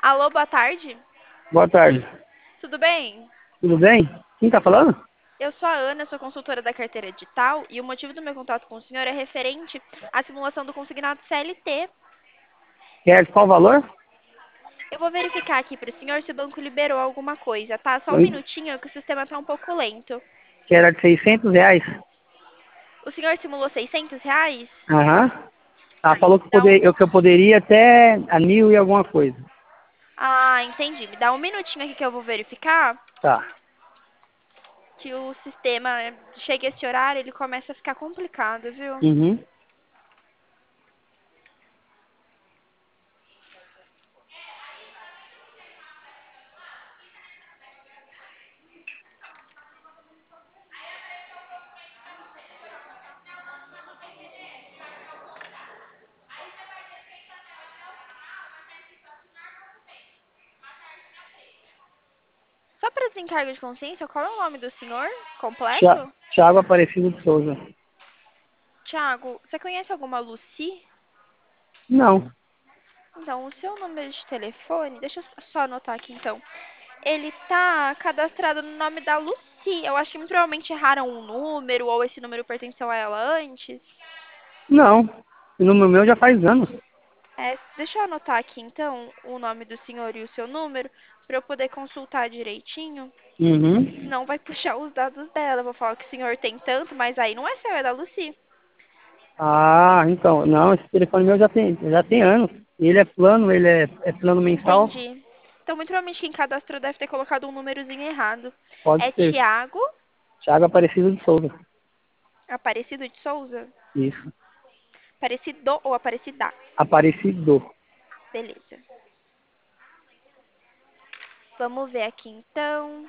Alô, boa tarde. Boa tarde. Tudo bem? Tudo bem? Quem tá falando? Eu sou a Ana, sou consultora da carteira digital e o motivo do meu contato com o senhor é referente à simulação do consignado CLT. Quer qual o valor? Eu vou verificar aqui para o senhor se o banco liberou alguma coisa, tá? Só um Eu minutinho que o sistema está um pouco lento. quero de R$ 600. O senhor simulou R$ 600? Aham. Ela Tá, falou que, então... que eu poderia até a 1.000 e alguma coisa. Ah, entendi. Me dá um minutinho aqui que eu vou verificar Tá. que o sistema chega esse horário, ele começa a ficar complicado, viu? Uhum. Só para desencargo de consciência, qual é o nome do senhor completo? Thiago Aparecido de Souza. Tiago, você conhece alguma Lucy? Não. Então, o seu número de telefone, deixa eu só anotar aqui então. Ele tá cadastrado no nome da Lucy. Eu acho que muito provavelmente erraram um número ou esse número pertenceu a ela antes. Não. O número meu já faz anos. Deixa eu anotar aqui então o nome do senhor e o seu número para eu poder consultar direitinho. Uhum. Senão vai puxar os dados dela. Eu vou falar que o senhor tem tanto, mas aí não é seu, é da Lucy. Ah, então. Não, esse telefone meu já tem anos. Ele é plano, é plano mensal. Entendi. Então, muito provavelmente quem cadastrou deve ter colocado um númerozinho errado. Pode É ser. Tiago Thiago Aparecido de Souza. Aparecido de Souza? Isso. Aparecido ou Aparecida? Aparecido. Beleza. Vamos ver aqui então.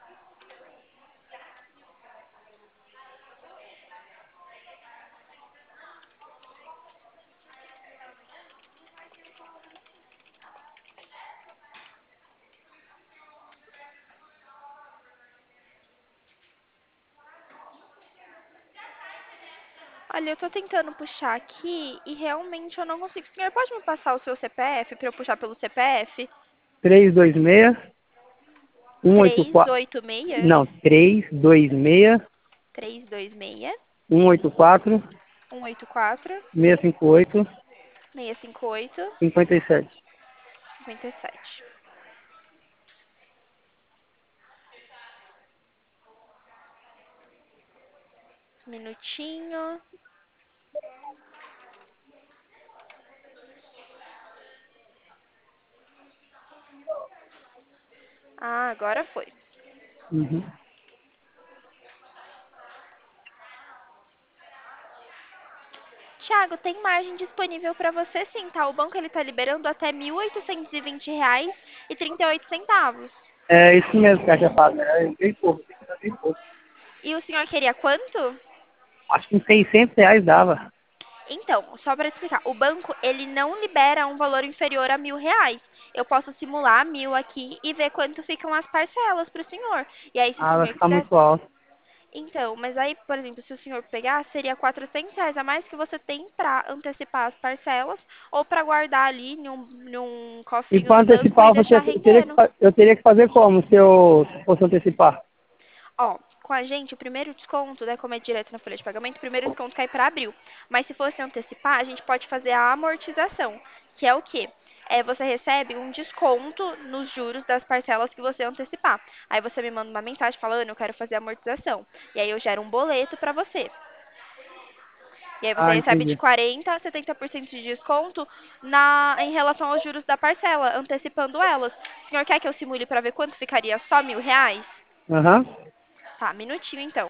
Olha, eu tô tentando puxar aqui e realmente eu não consigo. O senhor pode me passar o seu CPF para eu puxar pelo CPF? 326 184. 386 Não, 326 326 184 184 658 658 57. 57. Minutinho. Ah, agora foi. Uhum. Tiago, tem margem disponível para você sim, tá? O banco ele tá liberando até R$ 1.820,38. É isso mesmo que a gente fala. É bem pouco, bem pouco. E o senhor queria quanto? Acho que uns R$ 600 dava. Então, só para explicar, o banco ele não libera um valor inferior a R$ 1.000. Eu posso simular 1.000 aqui e ver quanto ficam as parcelas para o senhor. E aí, se o Ah, vai senhor ficar quiser... muito alto. Então, mas aí, por exemplo, se o senhor pegar, seria R$ 400 a mais que você tem para antecipar as parcelas ou para guardar ali em um E cofrinho para do banco antecipar, e deixar rendendo. eu teria que fazer como se eu fosse antecipar? Ó, com a gente, o primeiro desconto, né, como é direto na folha de pagamento, o primeiro desconto cai para abril. Mas se fosse antecipar, a gente pode fazer a amortização, que é o quê? Você recebe um desconto nos juros das parcelas que você antecipar. Aí você me manda uma mensagem falando, eu quero fazer a amortização. E aí eu gero um boleto para você. E aí você Ah, recebe de entendi. 40% a 70% de desconto em relação aos juros da parcela, antecipando elas. O senhor quer que eu simule para ver quanto ficaria só R$ 1.000? Aham. Tá, minutinho então.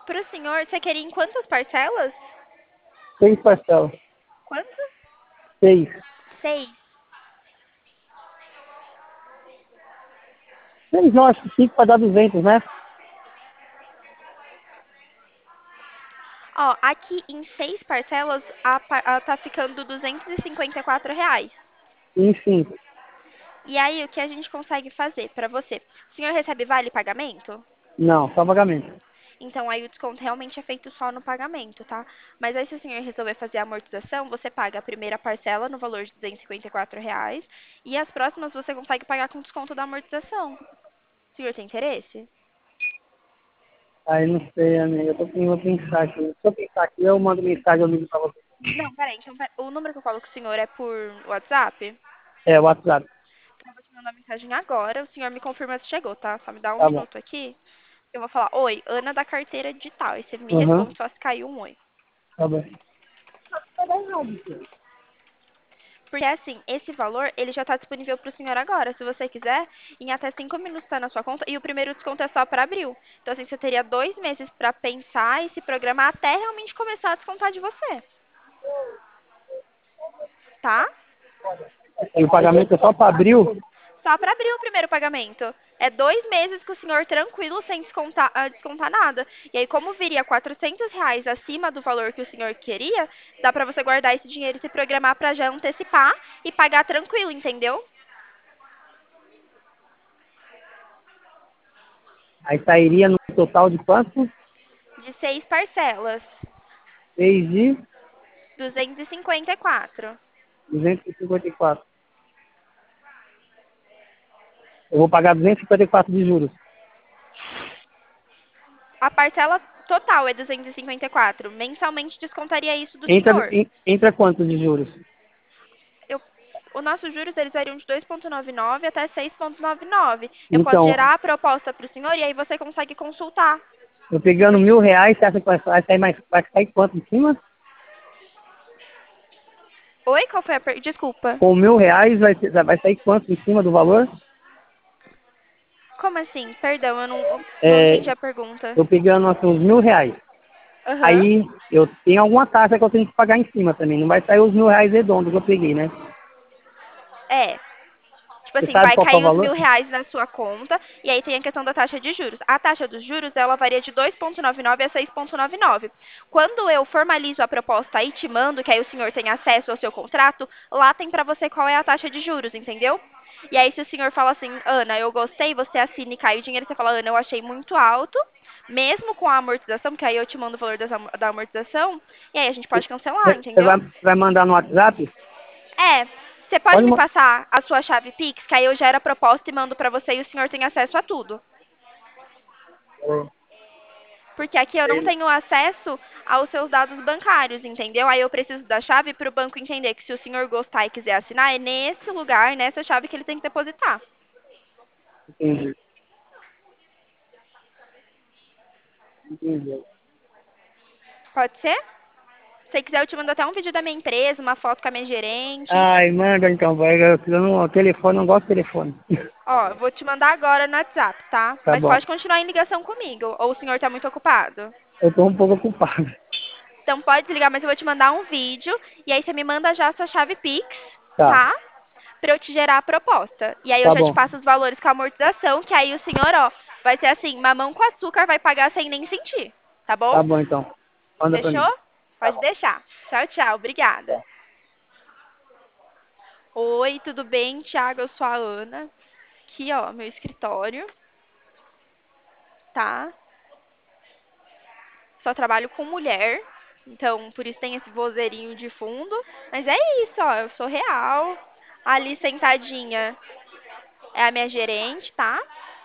Pro senhor, você queria em quantas parcelas? 6 parcelas. Quantas? 6. 6. 6 não, acho que 5 para dar 200, né? Ó, aqui em 6 parcelas, tá ficando R$ 254. Em 5. E aí, o que a gente consegue fazer pra você? O senhor recebe vale pagamento? Não, só pagamento. Então, aí o desconto realmente é feito só no pagamento, tá? Mas aí, se o senhor resolver fazer a amortização, você paga a primeira parcela no valor de R$ 254 e as próximas você consegue pagar com desconto da amortização. O senhor tem interesse? Aí não sei, amiga. Vou pensar aqui. Se eu pensar aqui, eu mando mensagem, eu ligo pra você. Não, peraí. Então, o número que eu falo com o senhor é por WhatsApp? É, o WhatsApp. Então, eu vou te mandar mensagem agora. O senhor me confirma se chegou, tá? Só me dá um Tá bom. minuto aqui. Eu vou falar, oi, Ana da carteira digital. E você me Aham, responde só se caiu um oi. tá bom. Porque assim, esse valor, ele já está disponível para o senhor agora. Se você quiser, em até 5 minutos está na sua conta. E o primeiro desconto é só para abril. Então, assim, você teria 2 meses para pensar e se programar até realmente começar a descontar de você. Tá? E o pagamento é só para abril? Só para abrir o primeiro pagamento. É 2 meses com o senhor tranquilo, sem descontar nada. E aí, como viria R$ 400 acima do valor que o senhor queria, dá para você guardar esse dinheiro e se programar para já antecipar e pagar tranquilo, entendeu? Aí sairia no total de quanto? De 6 parcelas. 6 de 254. 254. Eu vou pagar 254 de juros. A parcela total é 254. Mensalmente descontaria isso do Entra, senhor. entra quanto de juros? Eu, o nossos juros eles variam de 2,99 até 6,99. Eu posso Então, gerar a proposta para o senhor e aí você consegue consultar. eu pegando R$ 1.000, você acha que vai sair mais, vai sair quanto em cima? Oi, qual foi a desculpa. Com R$ 1.000 vai sair quanto em cima do valor? Como assim? Perdão, eu não É, entendi a pergunta. eu pegando assim, uns R$ 1.000. Aham. Aí eu tenho alguma taxa que eu tenho que pagar em cima também. Não vai sair os R$ 1.000 redondos que eu peguei, né? É. Tipo Você assim, sabe vai qual que é o cair os valor? R$ 1.000 na sua conta e aí tem a questão da taxa de juros. A taxa dos juros, ela varia de 2,99 a 6,99. Quando eu formalizo a proposta e te mando, que aí o senhor tem acesso ao seu contrato, lá tem pra você qual é a taxa de juros, entendeu? E aí se o senhor fala assim, Ana, eu gostei, você assina e cai o dinheiro, você fala, Ana, eu achei muito alto, mesmo com a amortização, porque aí eu te mando o valor da amortização, e aí a gente pode cancelar, Você entendeu? vai mandar no WhatsApp? É, você pode Pode me mandar. passar a sua chave Pix, que aí eu gero a proposta e mando pra você e o senhor tem acesso a tudo. Porque aqui eu não tenho acesso aos seus dados bancários, entendeu? Aí eu preciso da chave para o banco entender que se o senhor gostar e quiser assinar, é nesse lugar, nessa chave que ele tem que depositar. Entendi. Entendi. Pode ser? Se você quiser, eu te mando até um vídeo da minha empresa, uma foto com a minha gerente. Ai, manda então, vai. Eu não, telefone, não gosto de telefone. Ó, eu vou te mandar agora no WhatsApp, tá? Tá Mas bom. pode continuar em ligação comigo, ou o senhor tá muito ocupado? Eu tô um pouco ocupado. Então pode desligar, mas eu vou te mandar um vídeo e aí você me manda já a sua chave Pix, Tá, tá? Pra eu te gerar a proposta. E aí eu tá já te bom. passo os valores com a amortização, que aí o senhor, ó, vai ser assim, mamão com açúcar, vai pagar sem nem sentir, tá bom? Tá bom então. Manda pra Fechou? mim. Tá Pode bom. deixar. Tchau, tchau. Obrigada. Oi, tudo bem, Thiago? Eu sou a Ana. Aqui, ó, meu escritório, tá? Só trabalho com mulher, então por isso tem esse vozerinho de fundo. Mas é isso, ó, eu sou real. Ali sentadinha é a minha gerente, tá?